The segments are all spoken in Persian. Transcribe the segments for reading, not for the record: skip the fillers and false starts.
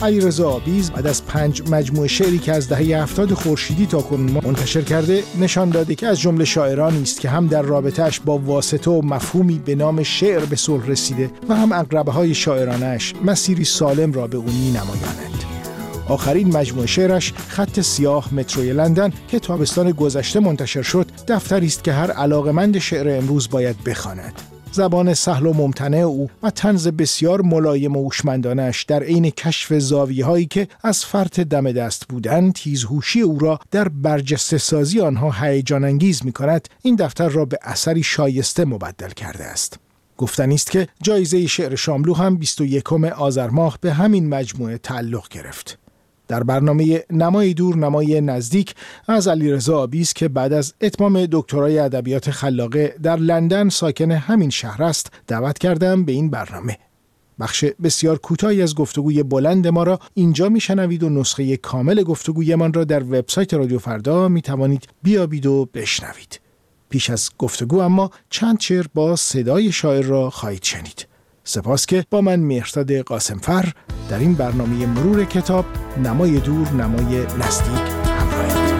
علیرضا آبیز بعد از 5 مجموعه شعری که از دهه 70 خورشیدی تا کنون منتشر کرده نشان داده که از جمله شاعرانی است که هم در رابطه‌اش با واسطه و مفهومی به نام شعر به صلح رسیده و هم عقربه‌های شاعرانه‌اش مسیری سالم را به او می‌نمایانند. آخرین مجموعه شعرش خط سیاه متروی لندن که تابستان گذشته منتشر شد، دفتری است که هر علاقه‌مند شعر امروز باید بخواند. زبان سهل و ممتنع او و طنز بسیار ملایم و هوشمندانه‌اش در عین کشف زاویه‌هایی که از فرط دم دست بودن تیزهوشی او را در برجسته سازی آنها هیجان انگیز می‌کند، این دفتر را به اثری شایسته مبدل کرده است. گفتنی است که جایزه شعر شاملو هم 21 آذر ماه به همین مجموعه تعلق گرفت. در برنامه نمای دور نمای نزدیک از علیرضا آبیز که بعد از اتمام دکترای ادبیات خلاقه در لندن ساکن همین شهر است دعوت کردم به این برنامه. بخش بسیار کوتاهی از گفتگوی بلند ما را اینجا میشنوید و نسخه کامل گفتگویمان را در وبسایت رادیو فردا میتوانید بیابید و بشنوید. پیش از گفتگو اما چند شعر با صدای شاعر را خواهید شنید. سپاس که با من مهرزاد قاسمفر در این برنامه مرور کتاب نمای دور نمای نزدیک همراهید.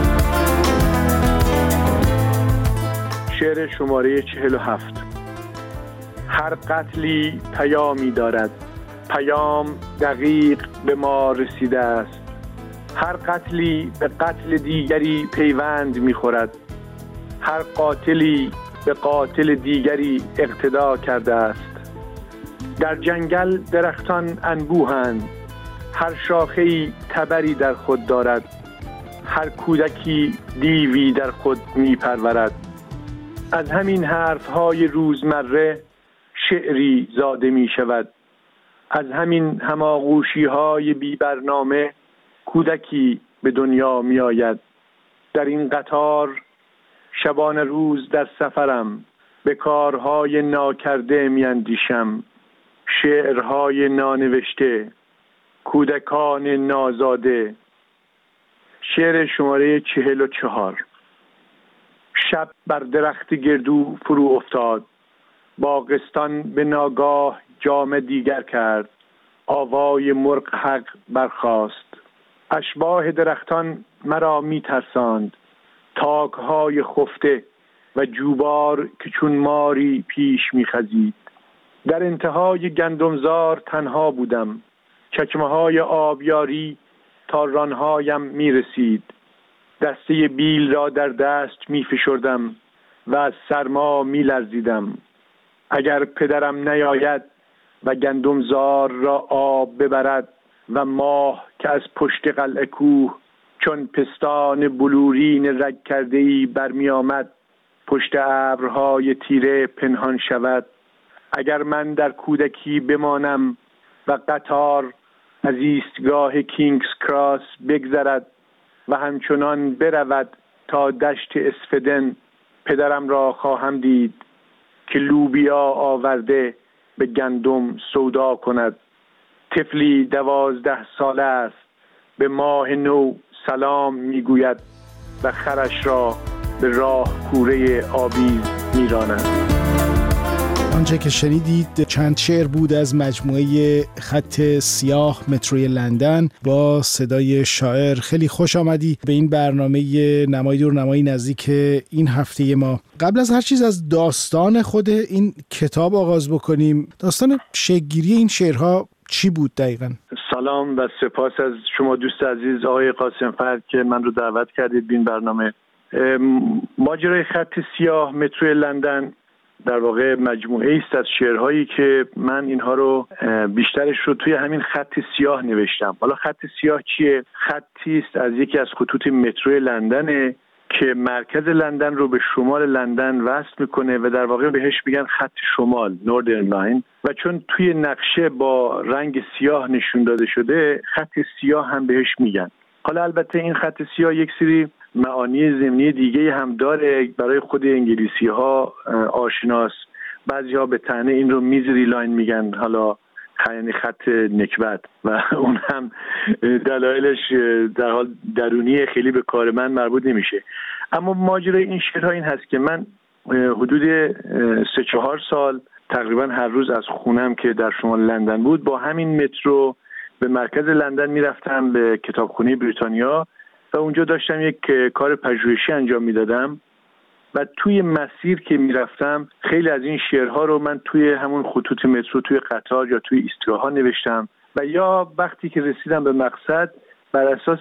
شعر شماره 47. هر قتلی پیامی دارد، پیام دقیق به ما رسیده است. هر قتلی به قتل دیگری پیوند می‌خورد، هر قاتلی به قاتل دیگری اقتدا کرده است. در جنگل درختان انبوهند، هر شاخه‌ای تبری در خود دارد، هر کودکی دیوی در خود می‌پرورد. از همین حرف‌های روزمره شعری زاده می‌شود، از همین هماغوشی‌های بی برنامه کودکی به دنیا می‌آید. در این قطار شبانه روز در سفرم، به کارهای ناکرده می‌اندیشم. شعرهای نانوشته، کودکان نازاده. شعر شماره 44. شب بر درخت گردو فرو افتاد، باغستان به ناگاه جام دیگر کرد. آوای مرغ حق برخاست، اشباح درختان مرا می ترساند. تاکهای خفته و جوبار که چون ماری پیش می خزید. در انتهای گندمزار تنها بودم، چکمه‌های آبیاری تا رانهایم می رسید. دسته بیل را در دست می فشردم و از سرما می لرزیدم. اگر پدرم نیاید و گندمزار را آب ببرد و ماه که از پشت قلعه کوه چون پستان بلورین رگ کرده‌ای برمی آمد پشت ابرهای تیره پنهان شود. اگر من در کودکی بمانم و قطار از ایستگاه کینگز کراس بگذرد و همچنان برود تا دشت اسفدن، پدرم را خواهم دید که لوبیا آورده به گندم سودا کند. طفلی 12 ساله است، به ماه نو سلام میگوید و خرش را به راه کوره آبی میراند. آنچه که شنیدید چند شعر بود از مجموعه خط سیاه متروی لندن با صدای شاعر. خیلی خوش آمدی به این برنامه نمای دور نمای نزدیک این هفته ما. قبل از هر چیز از داستان خود این کتاب آغاز بکنیم. داستان شکل‌گیری این شعرها چی بود دقیقاً؟ سلام و سپاس از شما دوست عزیز آقای قاسمفر که من رو دعوت کردید به این برنامه. ماجرای خط سیاه متروی لندن در واقع مجموعه است از شعرهایی که من اینها رو بیشترش رو توی همین خط سیاه نوشتم. حالا خط سیاه چیه؟ خطی است از یکی از خطوط متروی لندنه که مرکز لندن رو به شمال لندن وصل میکنه و در واقع بهش میگن خط شمال، نوردرن لاین، و چون توی نقشه با رنگ سیاه نشون داده شده خط سیاه هم بهش میگن. حالا البته این خط سیاه یک سری معانی ضمنی دیگه هم داره برای خود انگلیسی ها آشناس. بعضی ها به طعنه این رو میزری لاین میگن، حالا یعنی خط نکبت، و اون هم دلایلش در حال درونی خیلی به کار من مربوط نمیشه. اما ماجرای این شعرها این هست که من حدود 3-4 سال تقریبا هر روز از خونم که در شمال لندن بود با همین مترو به مرکز لندن میرفتم، به کتابخونه بریتانیا، و اونجا داشتم یک کار پژوهشی انجام میدادم و توی مسیر که میرفتم خیلی از این شعرها رو من توی همون خطوط مترو، توی قطار یا توی ایستگاه‌ها نوشتم و یا وقتی که رسیدم به مقصد بر اساس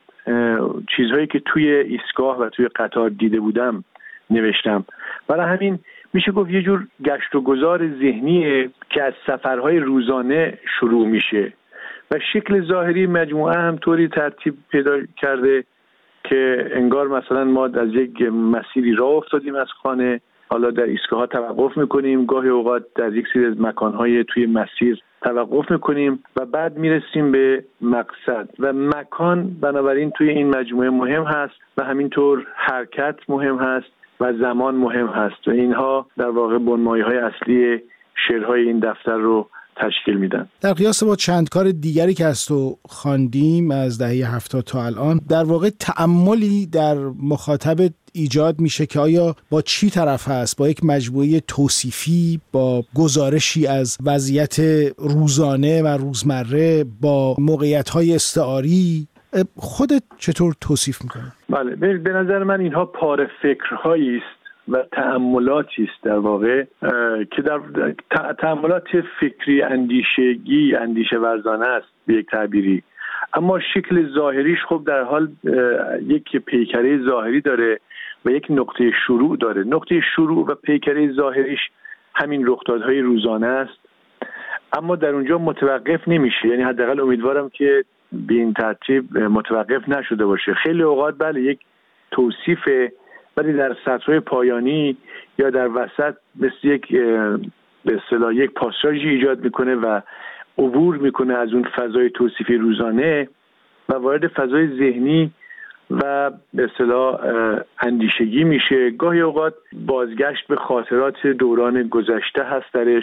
چیزهایی که توی ایستگاه و توی قطار دیده بودم نوشتم. برای همین میشه گفت یه جور گشت و گذار ذهنیه که از سفرهای روزانه شروع میشه و شکل ظاهری مجموعه هم طوری ترتیب پیدا کرده که انگار مثلا ما از یک مسیری راه افتادیم از خانه، حالا در ایستگاه‌ها توقف میکنیم، گاهی اوقات در یک سری از مکان‌های توی مسیر توقف میکنیم و بعد میرسیم به مقصد و مکان بنابراین توی این مجموعه مهم هست و همینطور حرکت مهم هست و زمان مهم هست و اینها در واقع بنمایه‌های اصلی شعرهای این دفتر رو تشکیل میدن. در قیاس با چند کار دیگری که از تو خواندیم از دهه 70 تا الان، در واقع تأملی در مخاطب ایجاد میشه که آیا با چی طرف هست، با یک مجموعه توصیفی، با گزارشی از وضعیت روزانه و روزمره، با موقعیت‌های استعاری. خودت چطور توصیف میکنی؟ بله، به نظر من اینها پاره فکرهایی است و تأملاتی است در واقع که در تأملات فکری اندیشگی، اندیشه ورزانه است به یک تعبیری، اما شکل ظاهریش خب در حال یک پیکره ظاهری داره و یک نقطه شروع داره. نقطه شروع و پیکره ظاهریش همین رخدادهای روزانه است، اما در اونجا متوقف نمیشه، یعنی حداقل امیدوارم که به این ترتیب متوقف نشده باشه. خیلی اوقات بله یک توصیفه، ولی در سطرهای پایانی یا در وسط مثل یک به اصطلاح یک پاساژی ایجاد میکنه و عبور میکنه از اون فضای توصیفی روزانه و وارد فضای ذهنی و به اصطلاح اندیشگی میشه. گاهی اوقات بازگشت به خاطرات دوران گذشته هست درش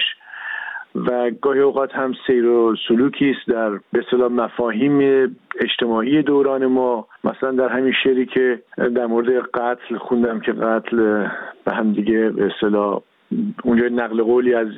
و گاهی اوقات هم سیر و سلوکی است در به اصطلاح مفاهیم اجتماعی دوران ما. مثلا در همین شعری که در مورد قتل خوندم که قتل به هم دیگه به اصطلاح اونجا نقل قولی از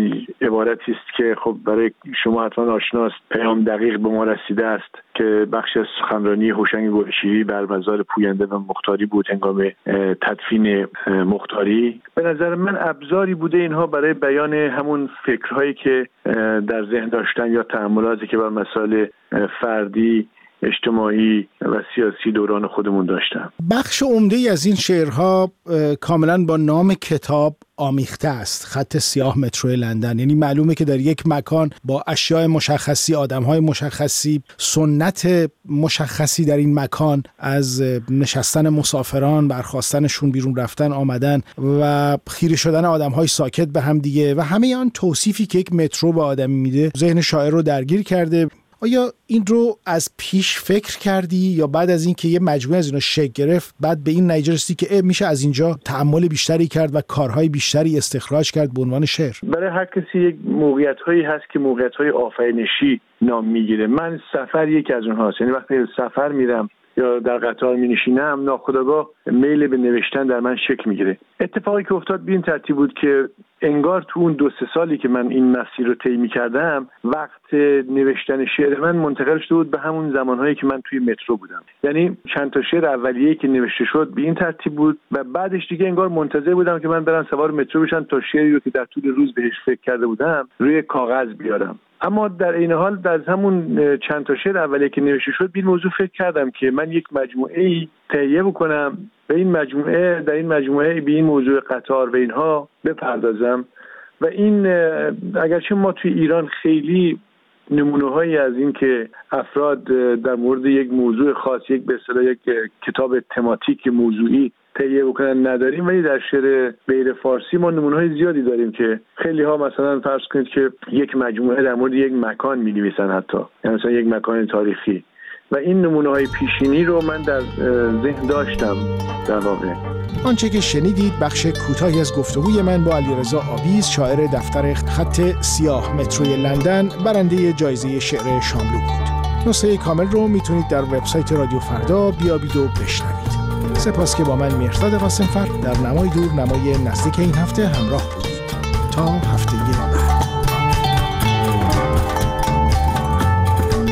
عبارتی است که خب برای شما حتما آشناست، پیام دقیق به ما رسیده است، که بخش از سخنرانی هوشنگ گلشیری بر مزار پوینده و مختاری بود هنگام تدفین مختاری. به نظر من ابزاری بوده اینها برای بیان همون فکرهایی که در ذهن داشتن یا تأملاتی که بر مسائل فردی، اجتماعی و سیاسی دوران خودمون داشتم. بخش عمده‌ای از این شعرها کاملا با نام کتاب آمیخته است، خط سیاه مترو لندن. یعنی معلومه که در یک مکان با اشیاء مشخصی، آدم‌های مشخصی، سنت مشخصی در این مکان، از نشستن مسافران، برخاستنشون، بیرون رفتن، آمدن و خیره شدن آدم‌های ساکت به هم دیگه و همه آن توصیفی که یک مترو به آدمی میده ذهن شاعر رو درگیر کرده. آیا این رو از پیش فکر کردی یا بعد از این که یه مجموعه از اینا شکل گرفت بعد به این نتیجه رسیدی که میشه از اینجا تأمل بیشتری کرد و کارهای بیشتری استخراج کرد به عنوان شعر؟ برای هر کسی یک موقعیت‌هایی هست که موقعیت‌های آفرینشی نام میگیره. من سفر یکی از اونهاست. یعنی وقتی سفر میرم یا در قطار می‌نشینم ناخودآگاه میل به نوشتن در من شکل میگیره. اتفاقی که افتاد به این ترتیب بود که انگار تو اون 2-3 سالی که من این مسیر رو طی می‌کردم وقت نوشتن شعر من منتقل شده بود به همون زمانهایی که من توی مترو بودم. یعنی چند تا شعر اولیه‌ای که نوشته شد به این ترتیب بود و بعدش دیگه انگار منتظر بودم که من برم سوار مترو بشم تا شعری رو که در طول روز بهش فکر کرده بودم روی کاغذ بیارم. اما در این حال در همون چند تا شعر اولیه که نوشته شد به این موضوع فکر کردم که من یک مجموعه‌ای تهیه بکنم و این مجموعه در این مجموعه به این موضوع قطار و اینها بپردازم. و این اگرچه ما توی ایران خیلی نمونه‌هایی از این که افراد در مورد یک موضوع خاص، یک به اصطلاح یک کتاب تماتیک موضوعی تهیه بکنن نداریم، ولی در شعر غیر فارسی ما نمونه‌های زیادی داریم که خیلی ها مثلا فرض کنید که یک مجموعه در مورد یک مکان می‌نویسن، حتی یعنی مثلا یک مکان تاریخی، و این نمونه‌های پیشینی رو من در ذهن داشتم. در واقع آنچه که شنیدید بخش کوتاهی از گفتگوی من با علیرضا آویز، شاعر دفتر خط سیاه متروی لندن، برنده جایزه شعر شاملو بود. نسخه کامل رو میتونید در وبسایت رادیو فردا بیابید و بشنوید. سپاس که با من مهرداد قاسم‌فر در نمای دور نمای نزدیک این هفته همراه بودید. تا هفته بعد.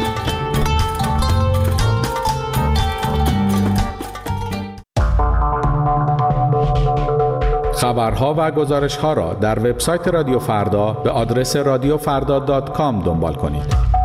خبرها و گزارش‌ها را در وبسایت رادیو فردا به آدرس radiofrda.com دنبال کنید.